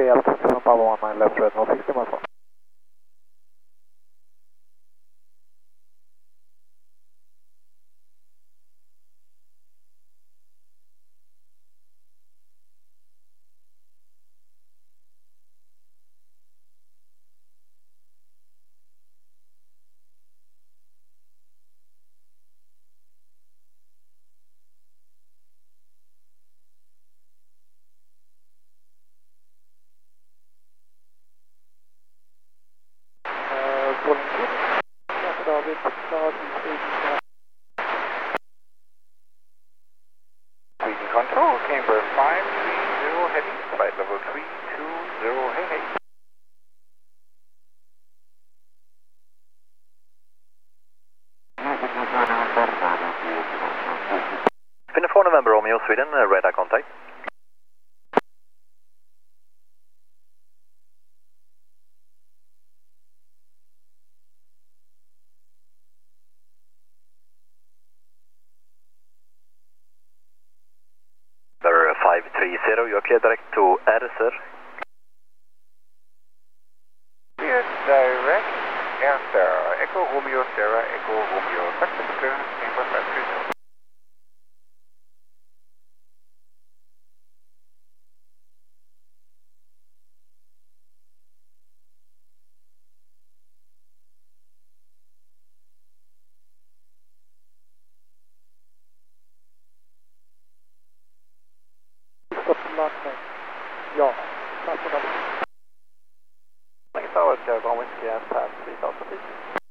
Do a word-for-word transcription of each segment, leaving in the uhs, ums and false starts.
altitude seven Papa one nine left red, no sixty miles one. Region Control, Camber five three zero heavy, flight level three two zero, hey hey. Finner four November Romeo Sweden, uh, radar contact. five three zero, you're clear direct to R, sir. Clear direct, Air Sierra, Echo Romeo Sierra, Echo Romeo, success clearance, Camber five three zero. Ja, tack för det. Thanks, Tower, Sierra One Whiskey, pass three thousand feet.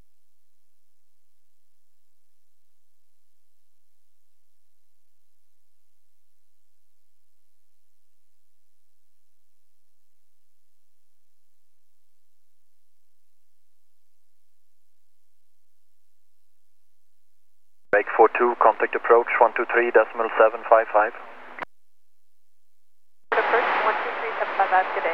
Break four two, contact approach one two three decimal seven five five. Approach one two three seven five five, good day.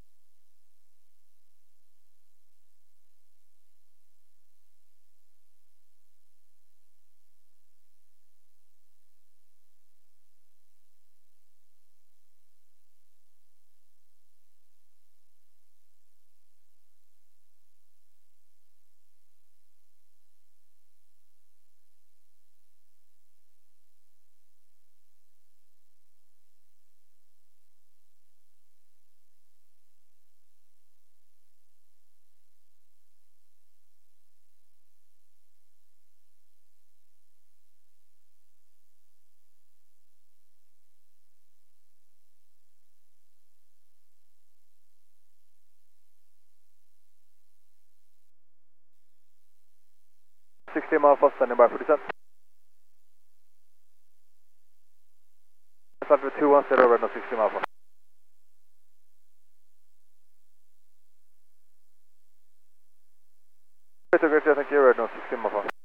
sixty miles fast, standing by for descent. Start with two one zero, red, no sixty miles one. Great, great, thank you, red, no sixty miles one.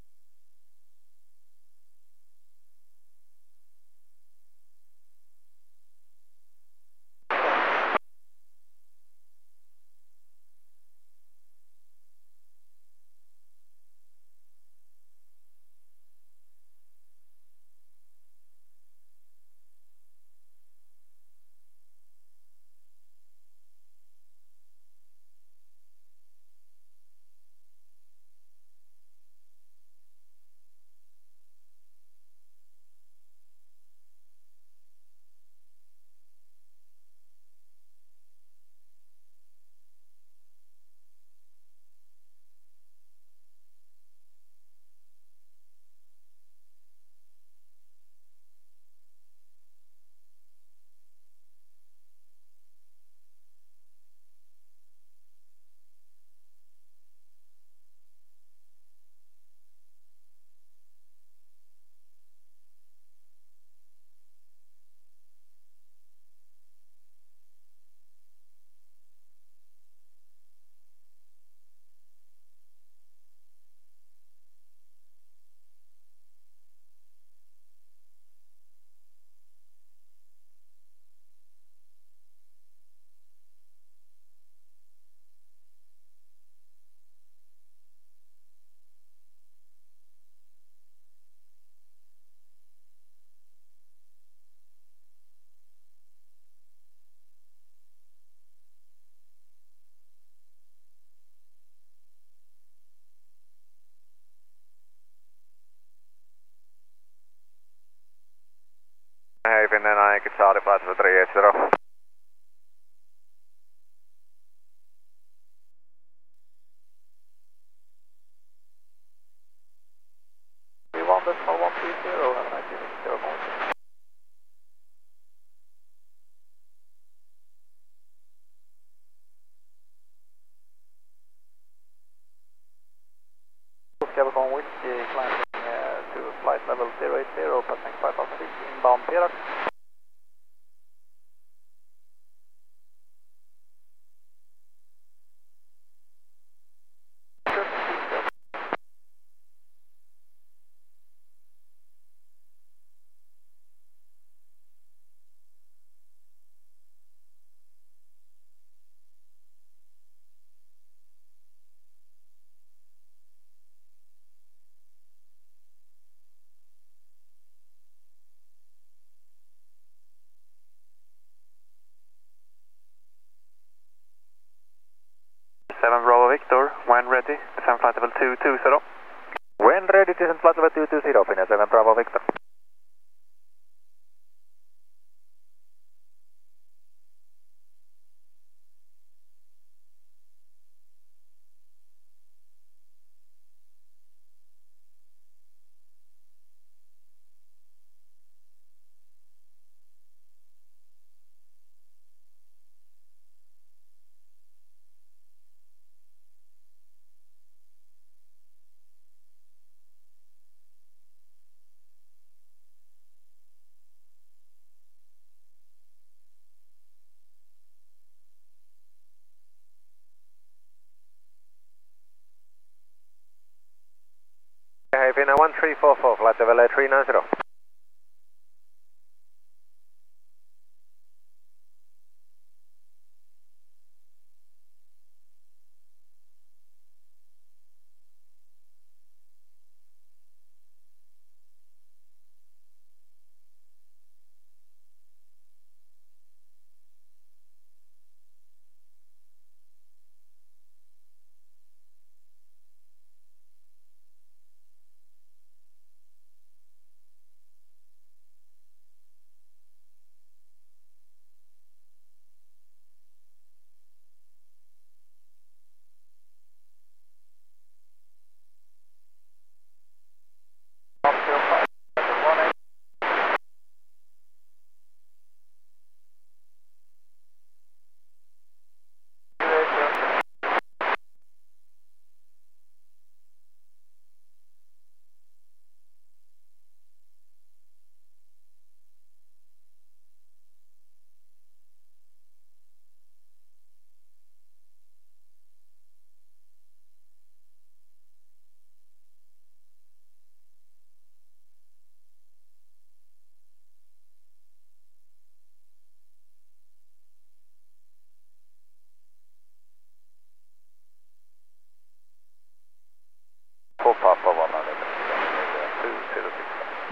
Nike Charlie Flight Level three eight zero. We want this for one three zero, have a nice evening, zero more. Capricorn Whiskey climbing uh, to flight level zero eight zero, passing five thousand feet, inbound Perak. seven Bravo Victor, when ready, descend flight level two two zero. When ready, descend flight level two two zero, Finnair seven Bravo Victor. Hey, Finnair one three four four, flight level three nine zero. For Papa one hundred, two zero six.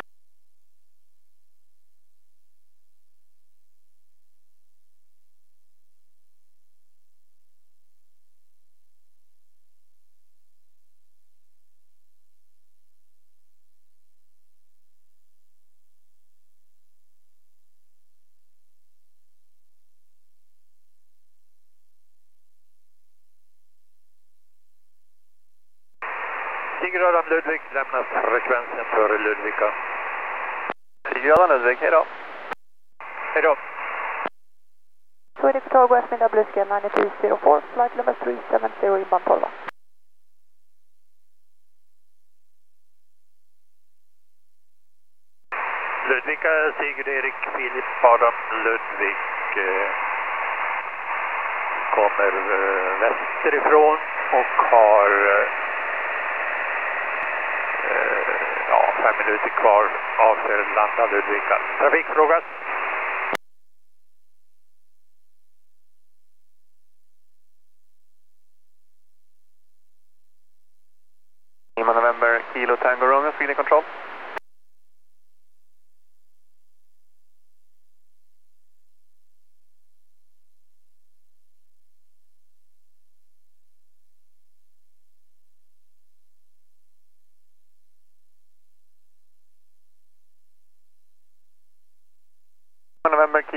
Sigurd Ludvig, lämna frekvensen för Ludvika. Sigurd Ludvig, hejdå. Hejdå. Swedish Control West Midnight Blue Sky nine three zero four, flight level three seven zero, inbound twelve. Ludvika, Sigurd Erik, Filip, Adam, Ludvig eh, kommer eh, västerifrån och har eh, ja, fem minuter kvar, avser landa Ludvika. Trafikfråga. Lima November, Kilo Tango Romeo, Sweden Control.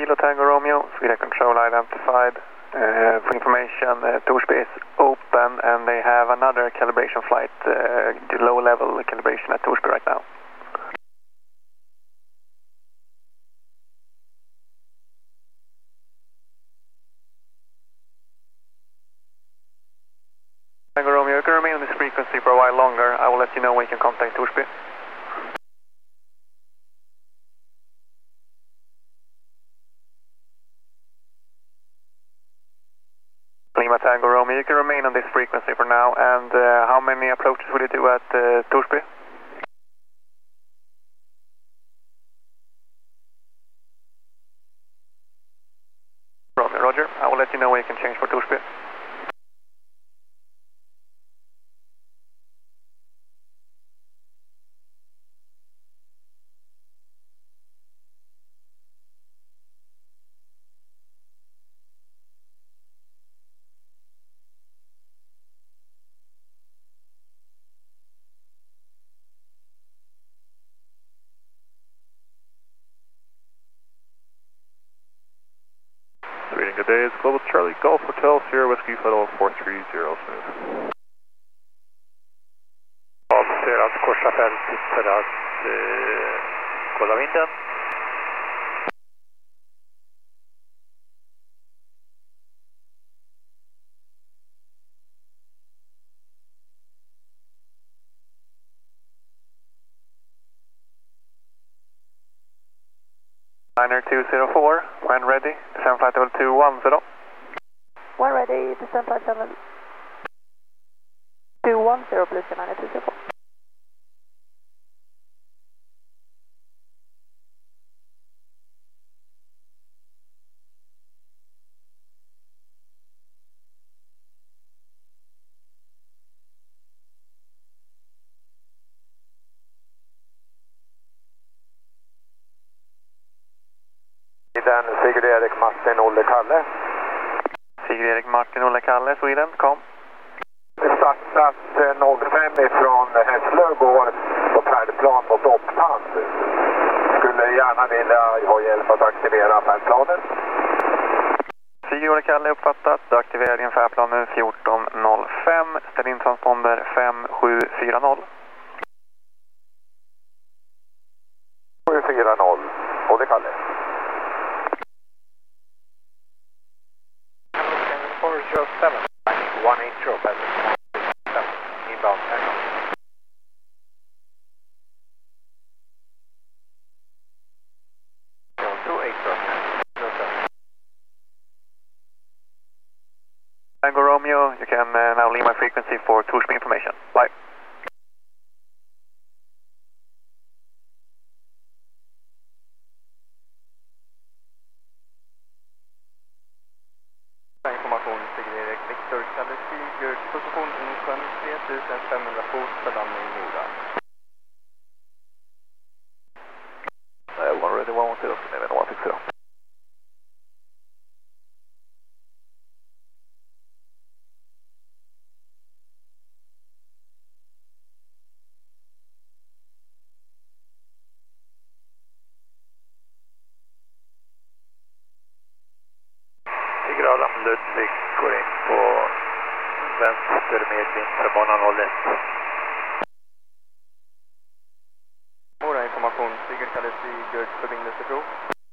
Kilo Tango Romeo, Sweden Control identified. Uh, for information, uh, Torsby is open and they have another calibration flight, uh, low level calibration at Torsby right now. Tango Romeo, you can remain on this frequency for a while longer. I will let you know when you can contact Torsby. Lima Tango Romeo, you can remain on this frequency for now. And uh, how many approaches will you do at uh, Torsby? Romeo, Roger. I will let you know when you can change for Torsby. Sweden, good day. It's Global Charlie Golf Hotel, Sierra Whiskey, Flight four three zero, smooth. Avser att korsa fältet för att eh, kolla vinden. Liner two zero four, when ready, descend flight level two one zero. When ready, descend flight level two one zero, please, Liner two zero four. Den Sigurd Erik Martin Olle Kalle. Sigurd Erik Martin Olle Kalle, Sweden, kom. Startat noll fem ifrån Hässlö, går på färdplan mot Oppland. Skulle gärna vilja ha hjälp att aktivera färdplanen. Sigurd Olle Kalle uppfattat, du aktiverar din färdplan nu fjorton noll fem, ställ in transponder fem sju fyra noll. sju fyra noll, Olle Kalle. four zero seven, one eight zero, inbound Tango. two eight zero. Tango Romeo, you can uh, now leave my frequency for Torsby information. Bye. Information Sigurd Erik Victor Kalle Sigurd, position Insjön tre tusen fem hundra fot för landning Mora. Uh, one ready, one one zero, seven one six zero. Sigurd Adam Ludvig går in på vänster med vind för bana noll ett. Mora information, Sigurd Kalle Sigurd, förbindelseprov.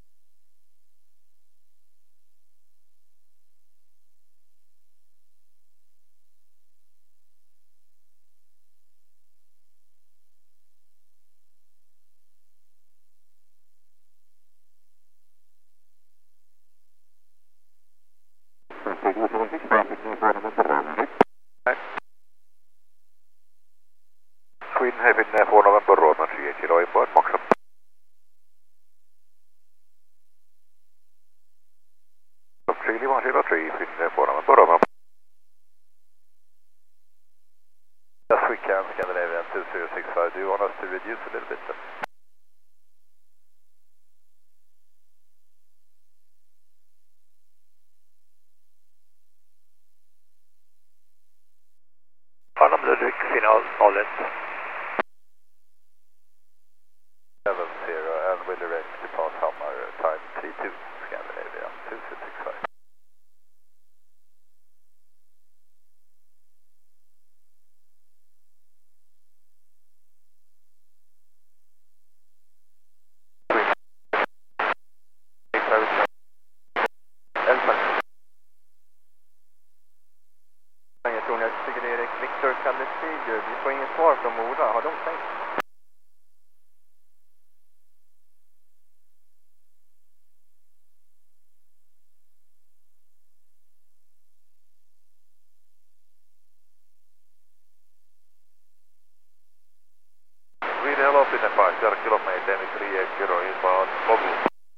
Sweden Heavy four November Roadman three eight zero import, Moxham. three one zero three, Sweden four November Roadman. Yes, we can, Scandinavian two zero six five. Do you want us to reduce a little bit? Adam Ludvig, final noll ett. seven zero, and will arrange to pass Hammar time three two, scan. Kalle Sigurd. Vi får inget svar från Mora. Har de tänkt? Sweden hello, Finne five, zero kilometer, three eighty inbound, Ogu.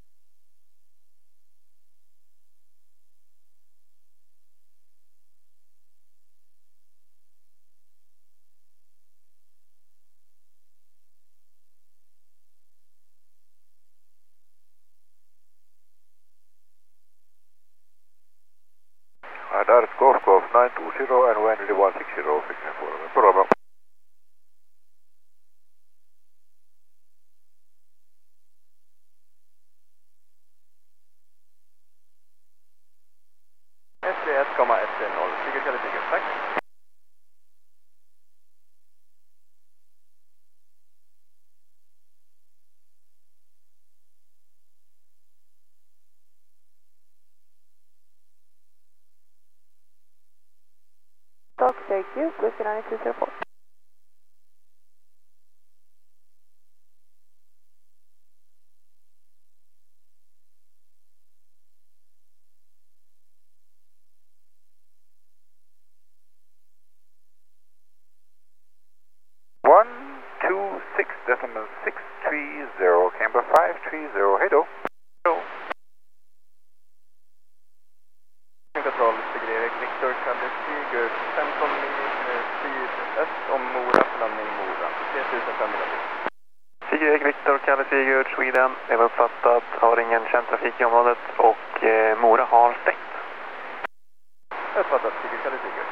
Dart Golf Golf nine two zero and Wendy one six zero, Finne four, Bravo. S D ett komma ett noll, Sigurd Kalle Sigurd, tack. Talk, thank you. Whiskey nine two zero four. one two six decimal six three zero, Canberra five three zero, hej då. Kontroll, Sigurd Erik, Victor Kalle Sigurd, femton mil sydöst om Mora, landning Mora, tre tusen femhundra. Sigurd Erik, Victor Kalle Sigurd, Sweden. Det var uppfattat, har ingen känd trafik i området och eh, Mora har stängt. Uppfattat, Sigurd Kalle Sigurd.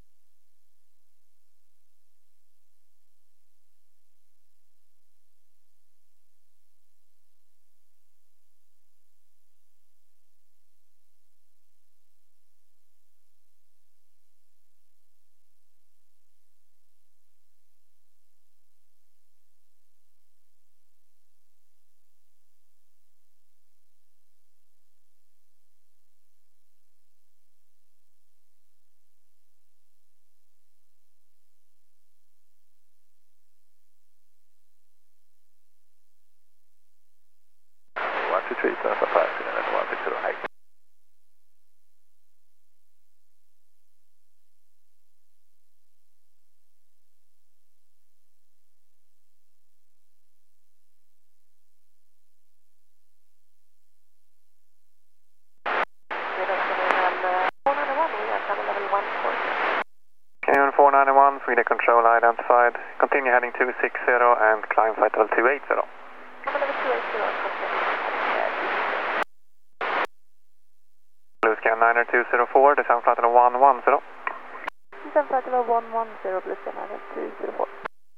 one two three, Tanaka five, Finne one six zero, hej. Canyon four ninety-one, Sweden control identified. Continue heading two six zero and climb flight level two eighty. Blue scan niner two zero four, descend flight level one one zero. Descend flight level one one zero, Blue scan niner two zero four.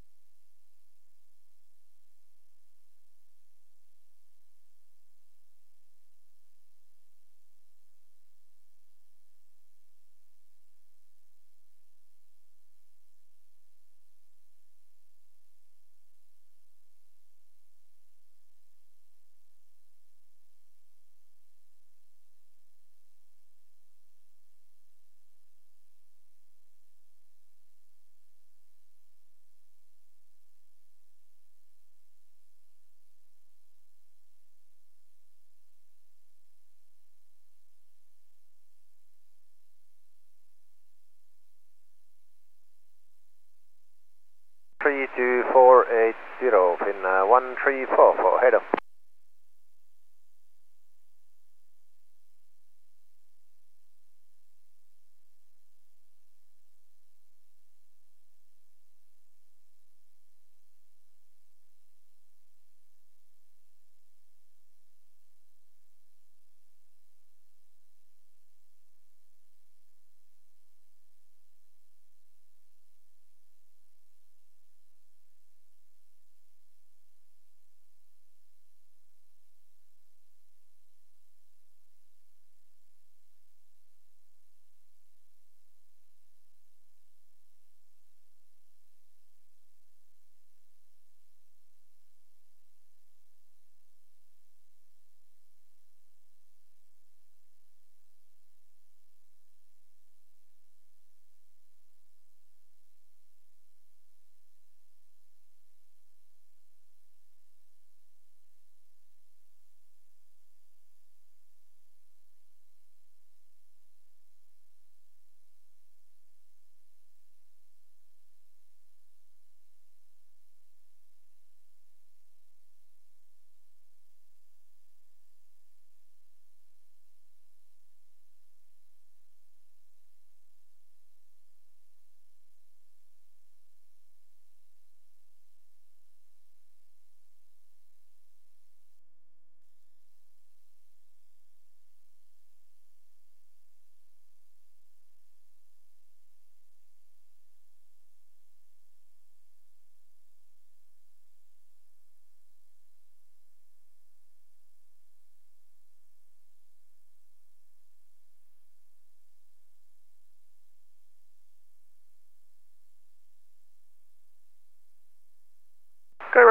three two four eight zero, Finne one three four four, hej då.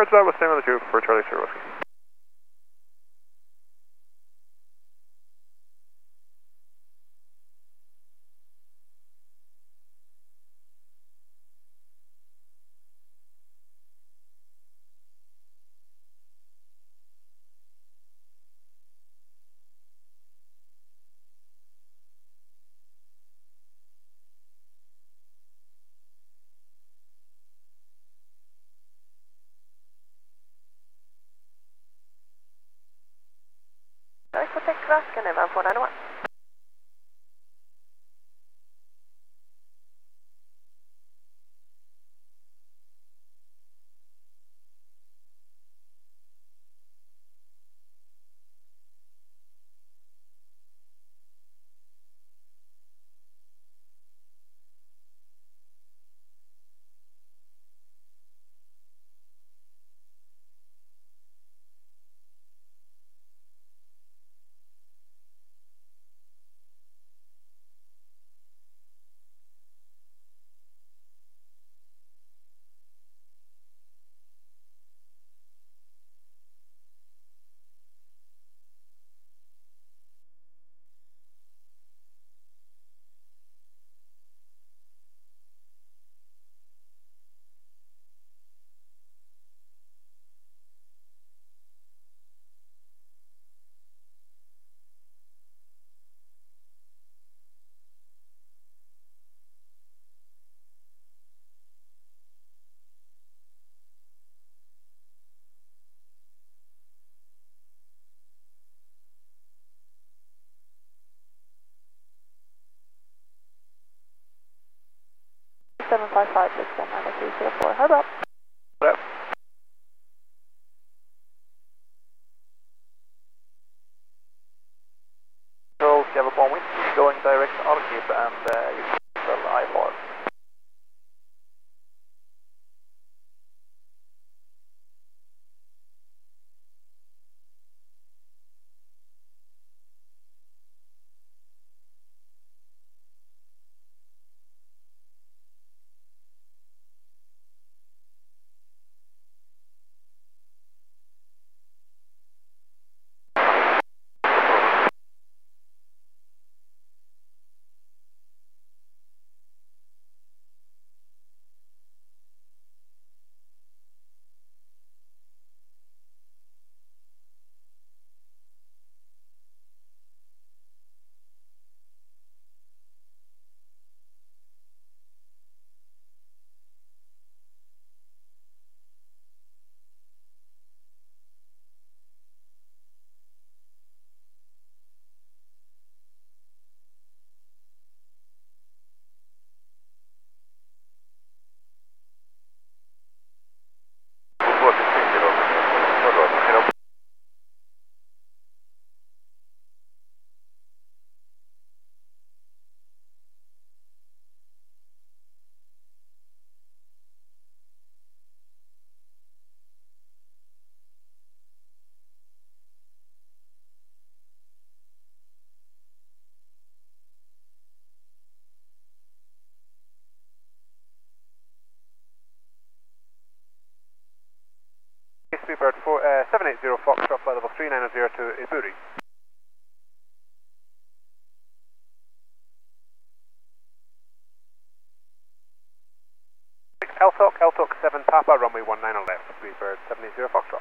Roger that, with similar two for Charlie Sierra Whiskey. Jag får täcka vasken även på den. seven five five, six one nine three zero four. Harbor up. Yep. Control, you have a bomb wind going direct Arkip and uh, you can tell I four. Speedbird four, uh, seven eight zero Foxtrot flight level three nine zero to Iburi. L T O C, L T O C seven Papa, runway one nine on left, Speedbird seven eight zero Foxtrot.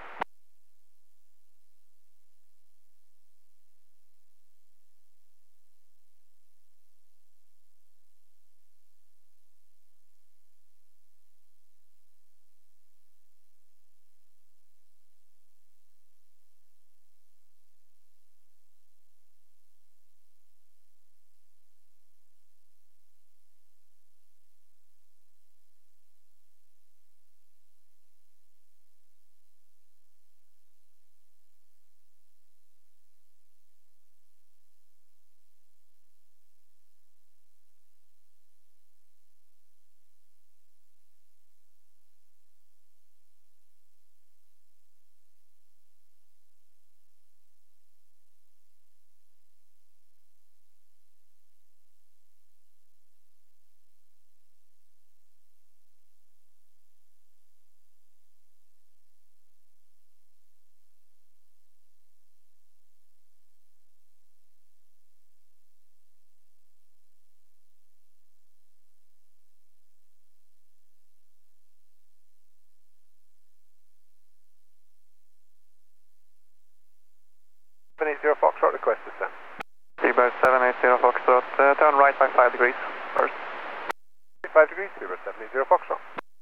request descent. Freebird seven eight zero Foxtrot, uh, turn right by five degrees first. five degrees, Freebird seven eight zero Foxtrot.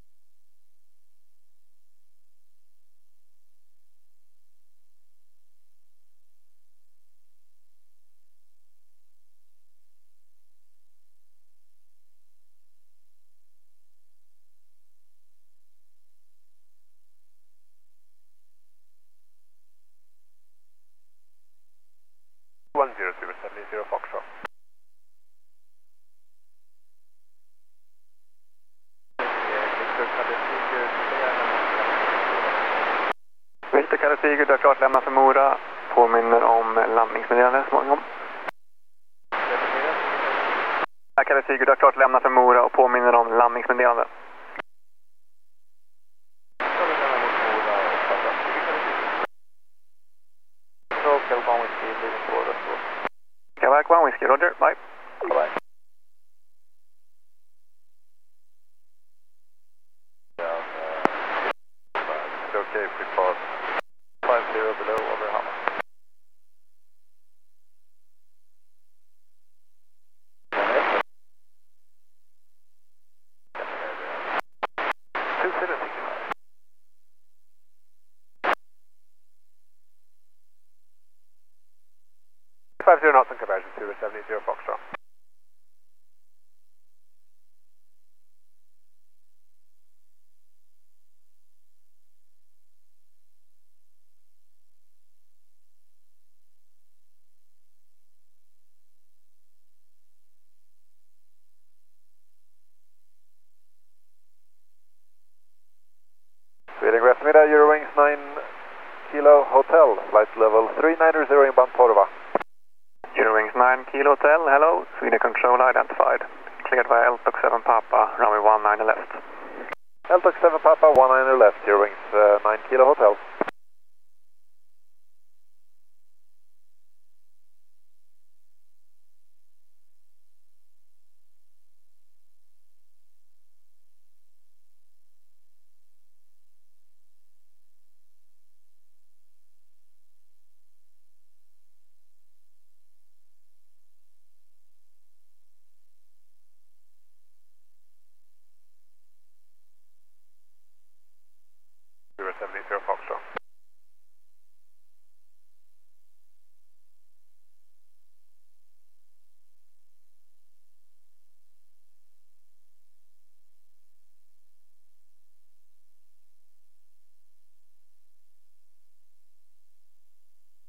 one zero zero seven eight zero Foxtrot. Victor Kalle Tiger, du har klart lämnat för Mora. Påminner om landningsmeddelande småningom. Kalle Tiger, du har klart lämnat för Mora och påminner om landningsmeddelande. Quebec one whiskey, Roger, bye. Bye. It's okay if we pass five zero below over Hammond. two seven six nine. five zero knots on conversion to seven eight zero Foxtrot. Sweden Gräsmiddag, Eurowings nine Kilo Hotel, flight level three nine zero inbound Porva. Eurowings nine Kilo Hotel, hello, Sweden Control identified. Cleared via L T O C seven Papa, runway one nine left. L T O C seven Papa, one nine left, Eurowings uh, nine Kilo Hotel.